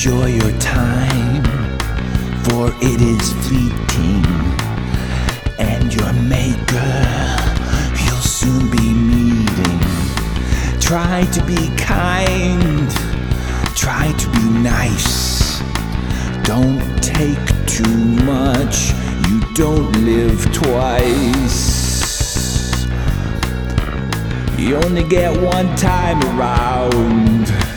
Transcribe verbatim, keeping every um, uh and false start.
Enjoy your time, for it is fleeting, and your maker you'll soon be meeting. Try to be kind, try to be nice. Don't take too much, you don't live twice. You only get one time around.